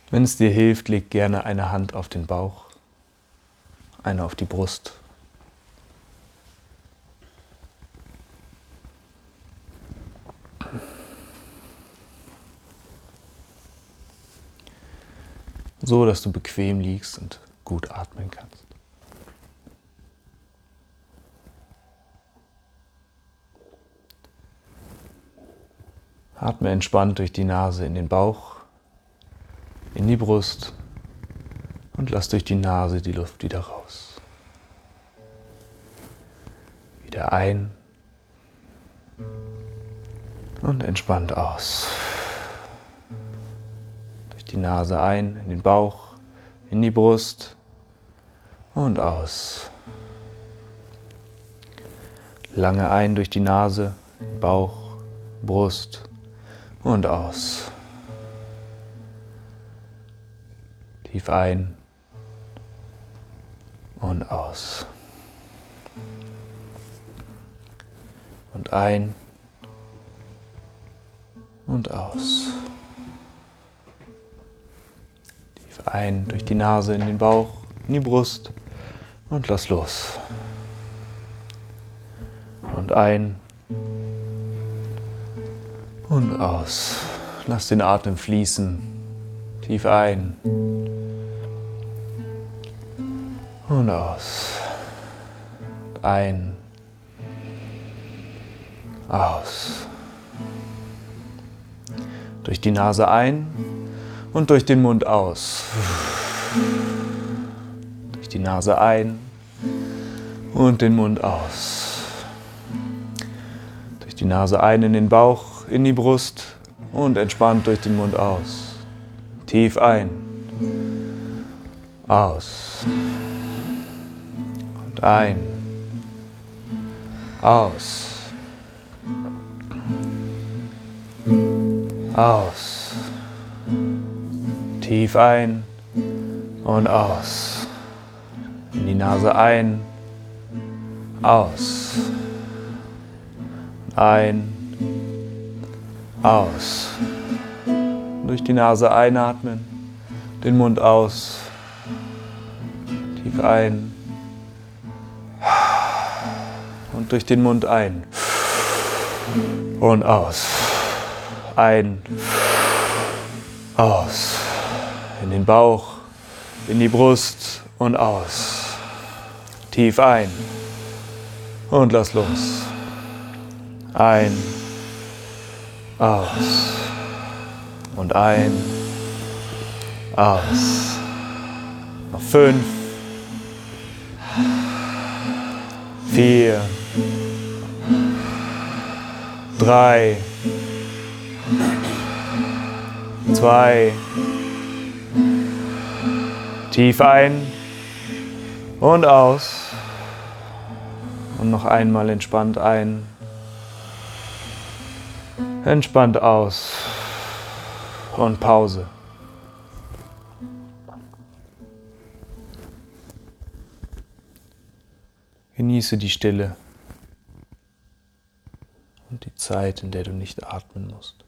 Wenn es dir hilft, leg gerne eine Hand auf den Bauch, eine auf die Brust. So, dass du bequem liegst und gut atmen kannst. Atme entspannt durch die Nase in den Bauch, in die Brust und lass durch die Nase die Luft wieder raus. Wieder ein und entspannt aus. Durch die Nase ein, in den Bauch, in die Brust und aus. Lange ein durch die Nase, Bauch, Brust und aus. Tief ein und aus. Und ein und aus. Tief ein durch die Nase in den Bauch, in die Brust und lass los. Und ein und aus. Lass den Atem fließen. Tief ein und aus. Ein, aus. Durch die Nase ein und durch den Mund aus. Durch die Nase ein und den Mund aus. Durch die Nase ein in den Bauch, in die Brust und entspannt durch den Mund aus. Tief ein, aus. Und ein, aus. Aus. Tief ein und aus. In die Nase ein, aus. Ein, aus. Durch die Nase einatmen, den Mund aus. Tief ein und durch den Mund ein und aus. Ein, aus. In den Bauch, in die Brust und aus. Tief ein und lass los. Ein, aus. Und ein, aus. Noch 5, 4, 3, 2, tief ein und aus. Und noch einmal entspannt ein, entspannt aus und Pause. Genieße die Stille und die Zeit, in der du nicht atmen musst.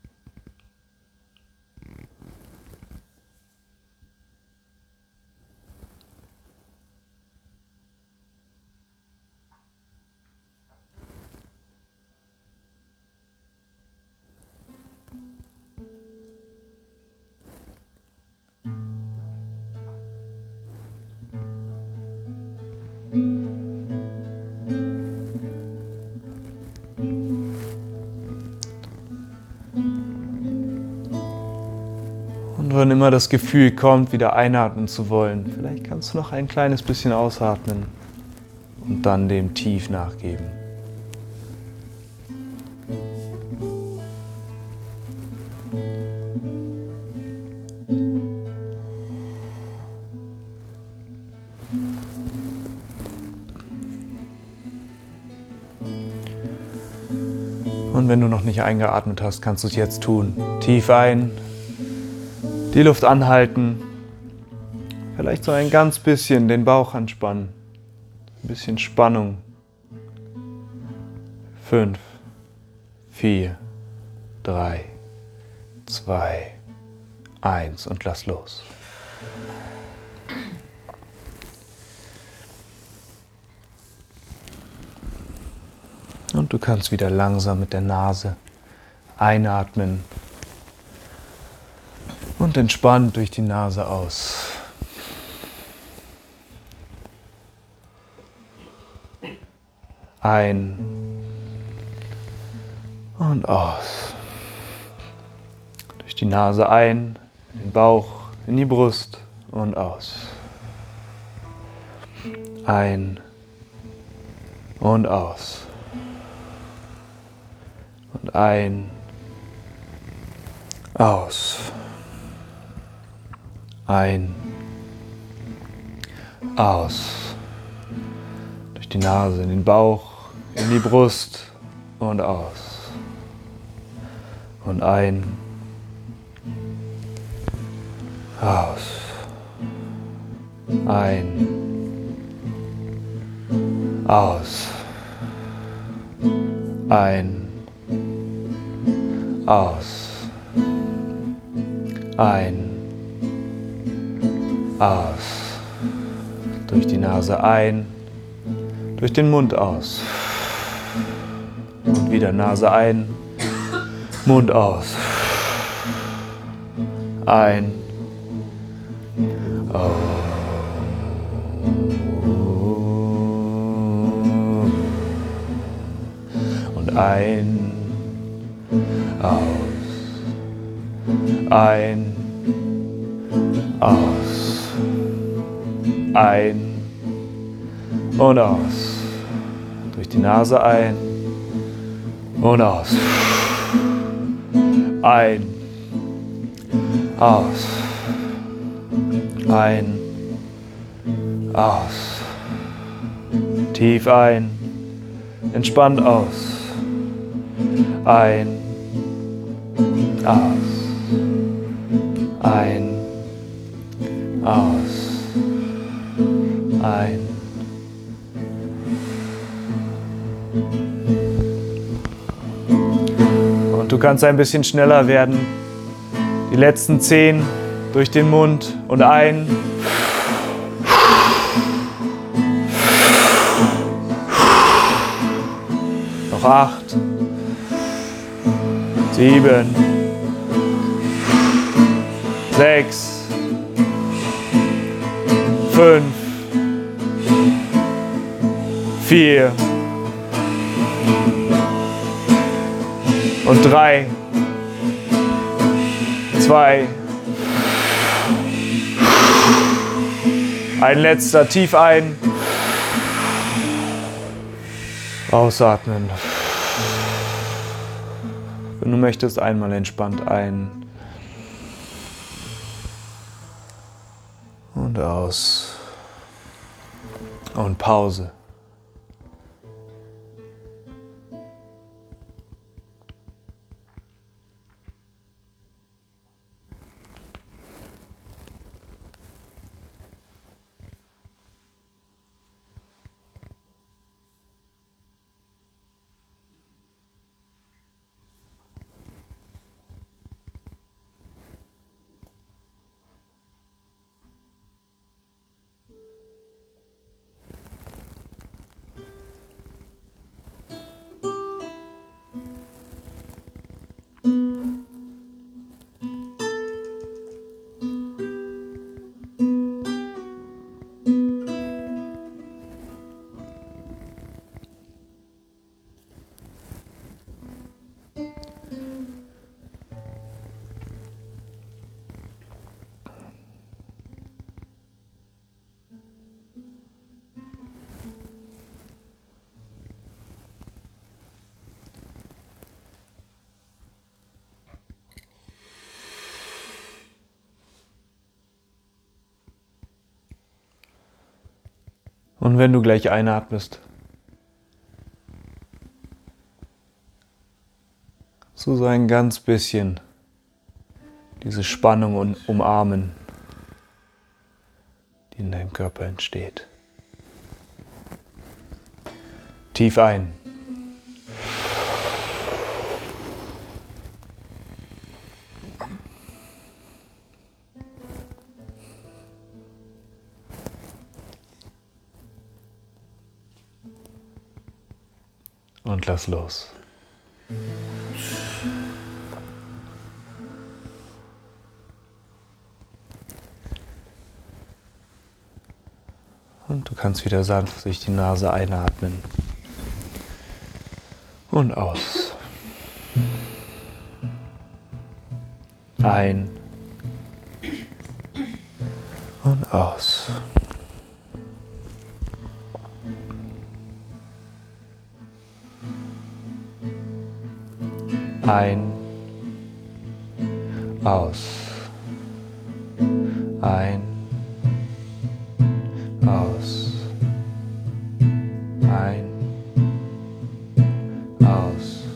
Und wann immer das Gefühl kommt, wieder einatmen zu wollen, vielleicht kannst du noch ein kleines bisschen ausatmen und dann dem Tief nachgeben. Und wenn du noch nicht eingeatmet hast, kannst du es jetzt tun. Tief ein, die Luft anhalten, vielleicht so ein ganz bisschen den Bauch anspannen, ein bisschen Spannung. 5, 4, 3, 2, 1 und lass los. Und du kannst wieder langsam mit der Nase einatmen und entspannt durch die Nase aus. Ein und aus. Durch die Nase ein, in den Bauch, in die Brust und aus. Ein und aus. Und ein, aus. Ein, aus. Durch die Nase in den Bauch, in die Brust und aus. Und ein, aus. Ein, aus. Ein, aus. Ein, aus. Durch die Nase ein, durch den Mund aus. Und wieder Nase ein, Mund aus. Ein, aus. Und ein, aus. Ein, aus. Ein und aus. Durch die Nase ein und aus. Ein, aus. Ein, aus. Tief ein, entspannt aus. Ein, aus. Ein, aus. Ein. Und du kannst ein bisschen schneller werden. Die letzten 10 durch den Mund und ein. Noch 8. 7. 6. 5. 4. Und 3. 2. Ein letzter, tief ein. Ausatmen. Wenn du möchtest, einmal entspannt ein. Und aus. Und Pause. Und wenn du gleich einatmest, so ein ganz bisschen diese Spannung umarmen, die in deinem Körper entsteht. Tief ein. Und lass los. Und du kannst wieder sanft durch die Nase einatmen und aus. Ein und aus. Ein, aus. Ein, aus. Ein, aus.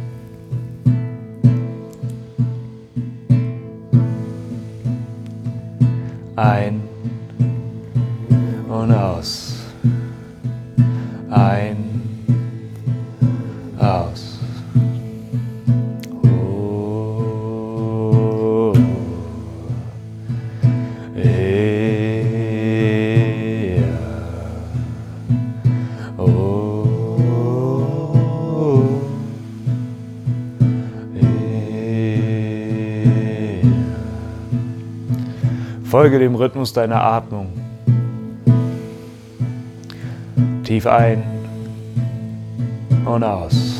Ein und aus. Ein, aus. Folge dem Rhythmus deiner Atmung. Tief ein und aus.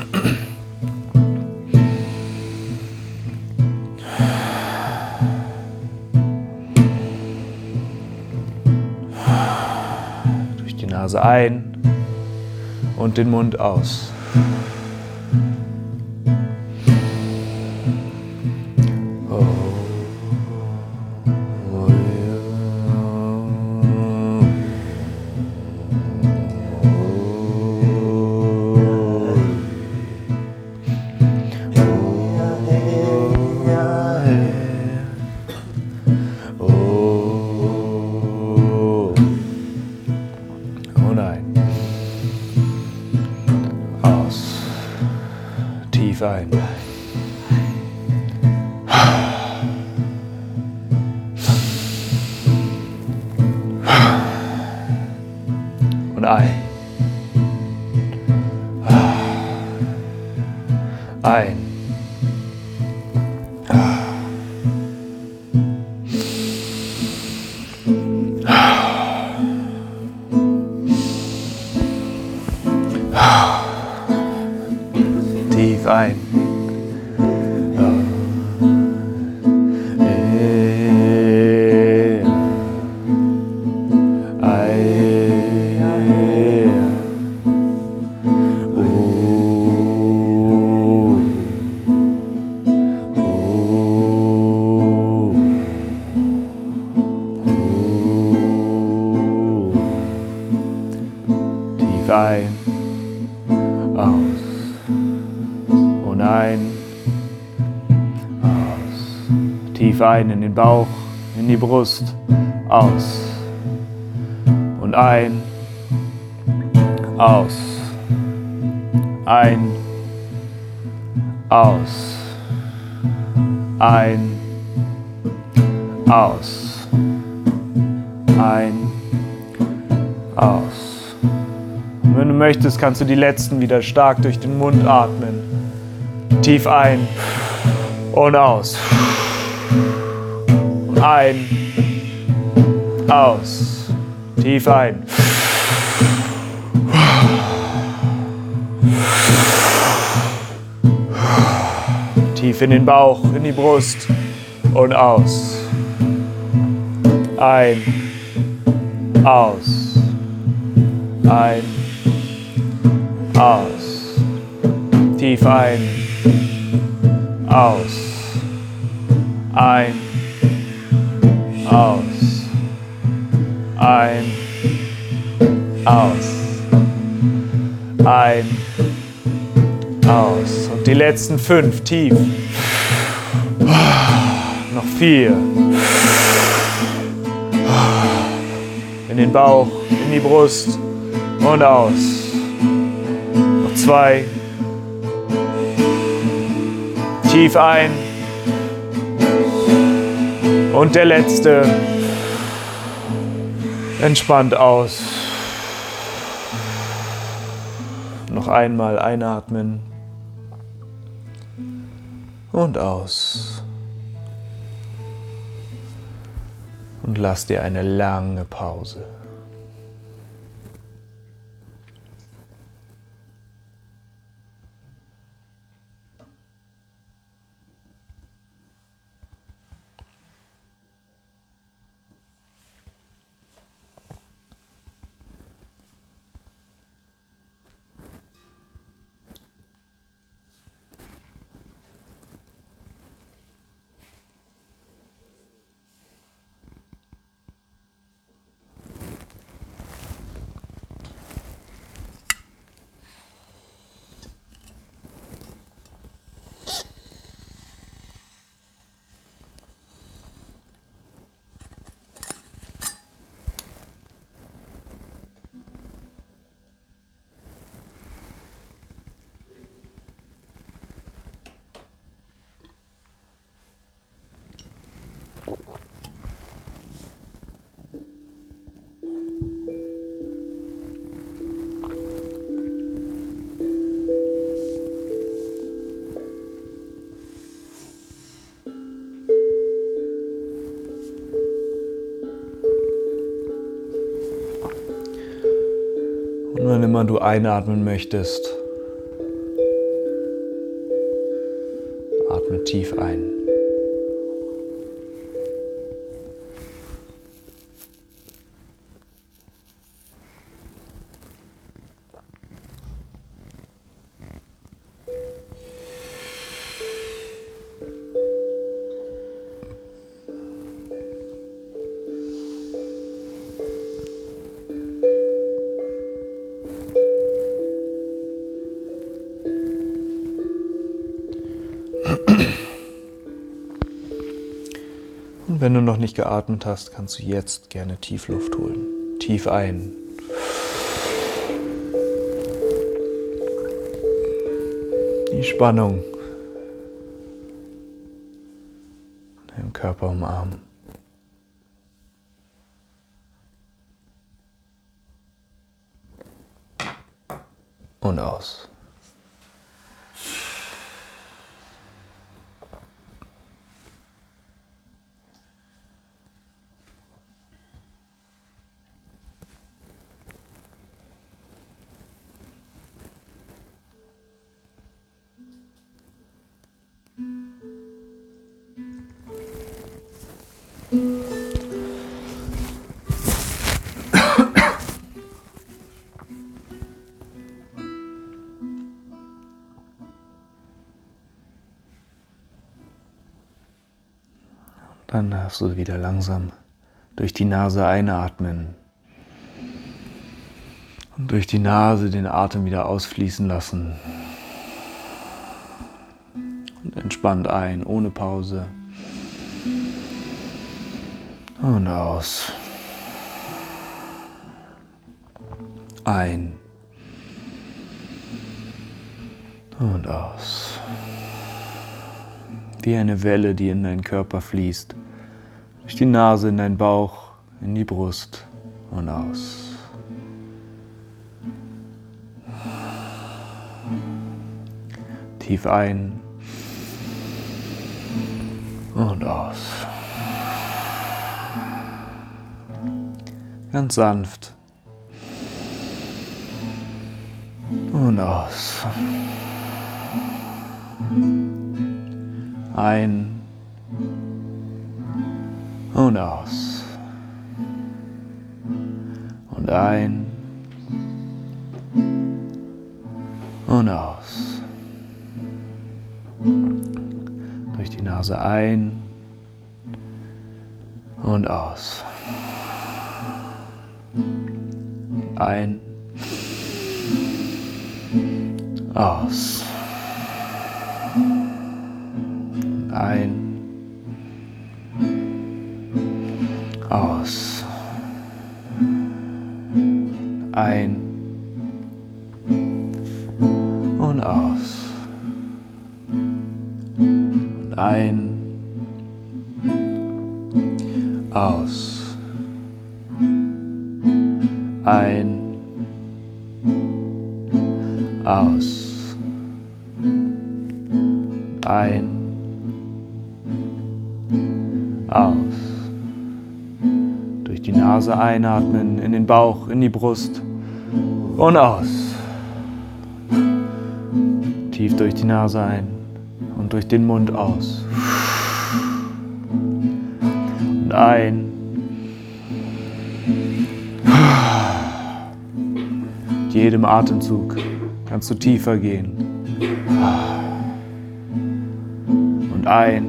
Durch die Nase ein und den Mund aus. Ein. Und ein. Ein. Tief ein. Ein, aus und ein, aus. Tief ein in den Bauch, in die Brust, aus und ein, aus, ein, aus, ein, aus, ein, aus. Und wenn du möchtest, kannst du die letzten wieder stark durch den Mund atmen. Tief ein und aus. Ein, aus. Tief ein. Tief in den Bauch, in die Brust und aus. Ein, aus. Ein, aus. Tief ein, aus. Ein, aus. Ein, aus. Ein, aus. Und die letzten 5 tief. Noch 4. In den Bauch, in die Brust und aus. Noch 2. Tief ein. Und der letzte. Entspannt aus. Noch einmal einatmen und aus. Und lass dir eine lange Pause. Und wann immer du einatmen möchtest, atme tief ein. Und wenn du noch nicht geatmet hast, kannst du jetzt gerne Tiefluft holen. Tief ein. Die Spannung im Körper umarmen. Und aus. Dann darfst du wieder langsam durch die Nase einatmen und durch die Nase den Atem wieder ausfließen lassen. Und entspannt ein, ohne Pause. Und aus. Ein. Und aus. Wie eine Welle, die in deinen Körper fließt. Durch die Nase in deinen Bauch, in die Brust und aus. Tief ein und aus. Ganz sanft und aus. Ein und aus. Und ein und aus. Durch die Nase ein und aus. Ein, aus. Ein, aus. Ein und aus. Und ein, aus. Ein, aus. Ein, aus. Durch die Nase einatmen, in den Bauch, in die Brust und aus. Tief durch die Nase ein und durch den Mund aus. Und ein. Mit jedem Atemzug kannst du tiefer gehen. Und ein.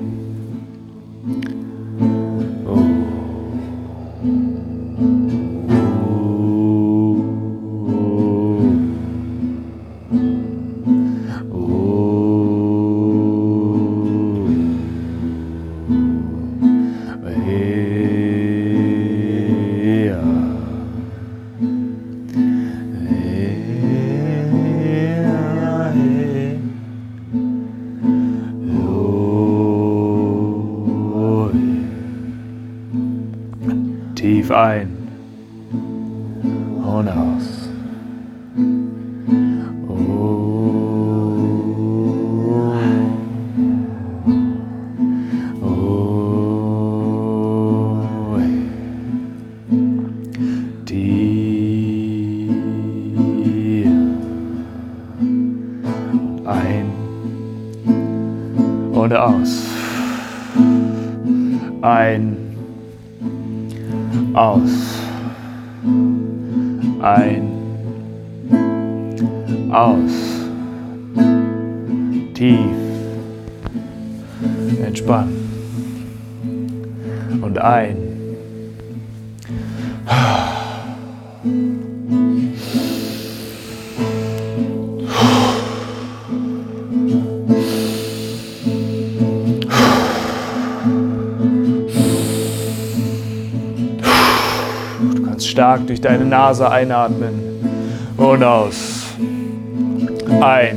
Tief ein und aus. Tief ein und aus. Ein. Aus. Ein. Aus. Tief. Entspannen. Und ein. Stark durch deine Nase einatmen und aus. Ein.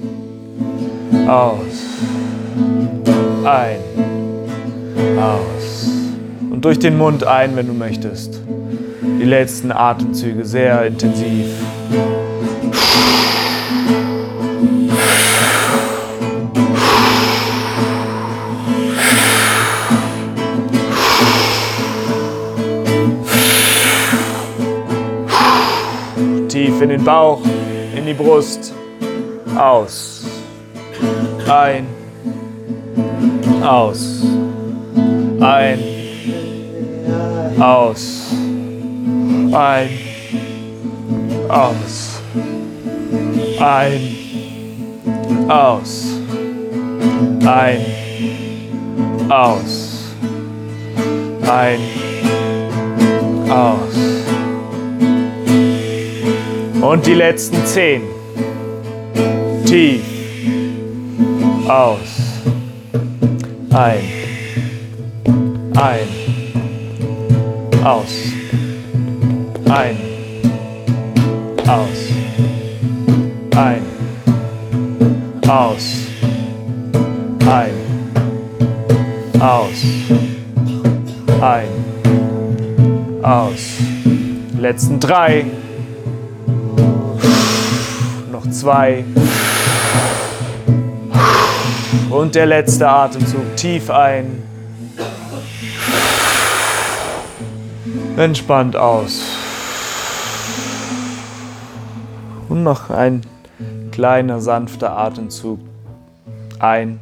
Aus. Ein. Aus. Und durch den Mund ein, wenn du möchtest. Die letzten Atemzüge sehr intensiv. Tief in den Bauch, in die Brust, aus, ein, aus, ein, aus, ein, aus, ein, aus, ein, aus, ein, aus. Und die letzten 10. Tief. Aus. Ein. Ein. Aus. Ein. Aus. Ein. Aus. Ein. Aus. Ein. Aus. Letzten 3. Noch 2. Und der letzte Atemzug. Tief ein. Entspannt aus. Und noch ein kleiner, sanfter Atemzug. Ein.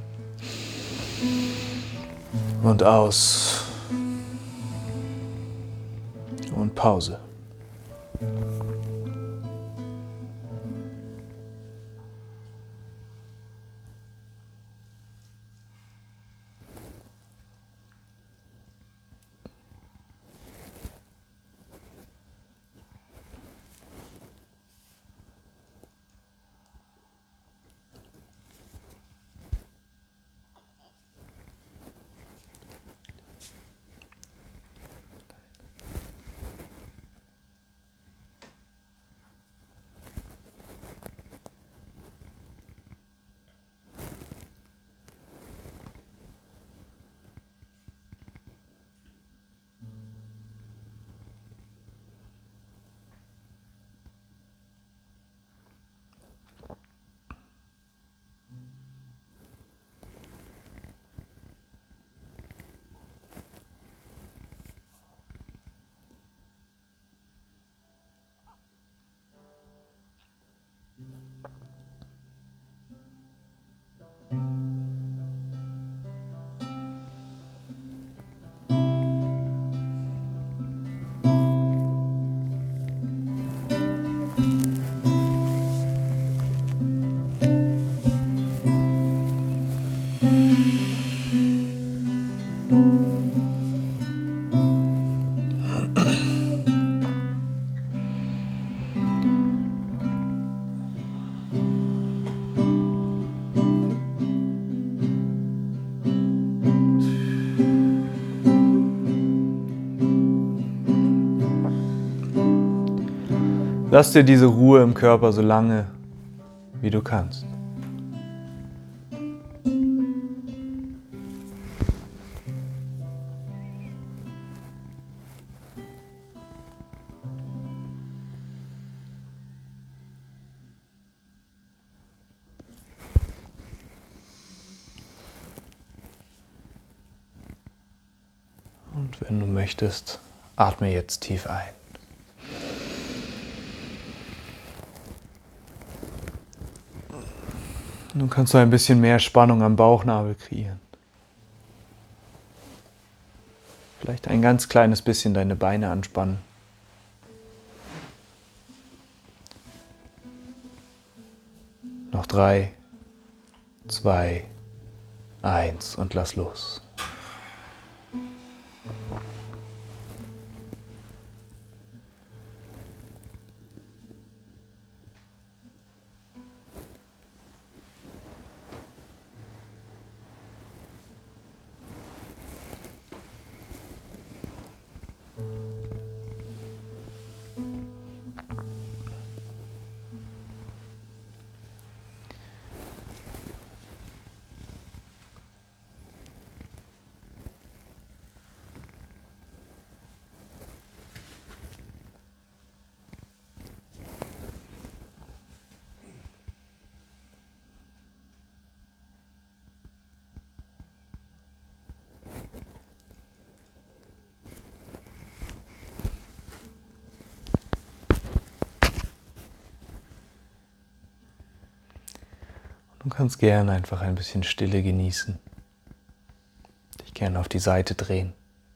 Und aus. Und Pause. Lass dir diese Ruhe im Körper so lange, wie du kannst. Und wenn du möchtest, atme jetzt tief ein. Nun kannst du ein bisschen mehr Spannung am Bauchnabel kreieren. Vielleicht ein ganz kleines bisschen deine Beine anspannen. Noch 3, 2, 1 und lass los. Du kannst gerne einfach ein bisschen Stille genießen, dich gerne auf die Seite drehen.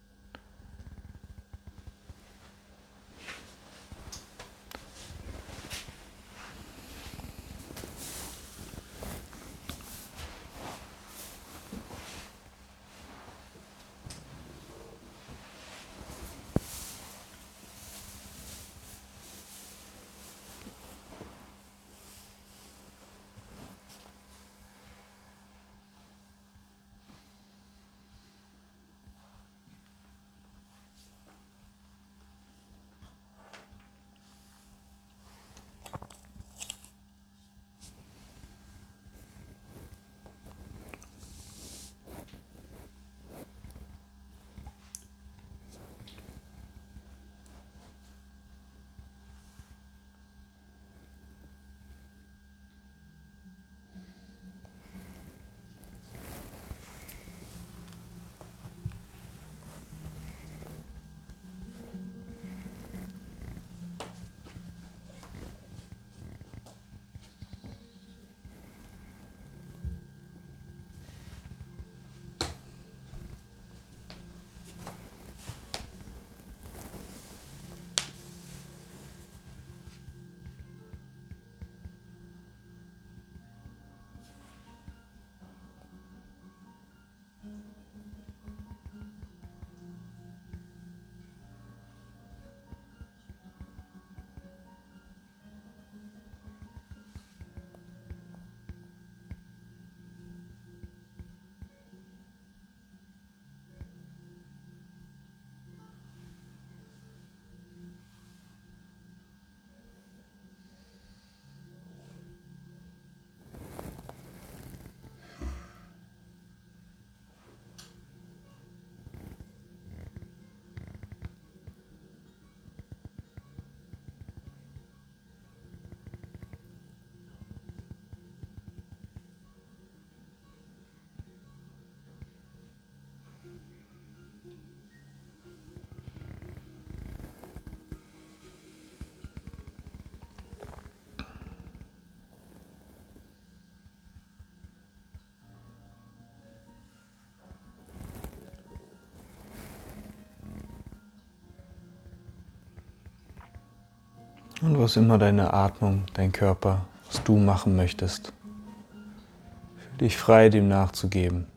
Und was immer deine Atmung, dein Körper, was du machen möchtest, fühl dich frei, dem nachzugeben.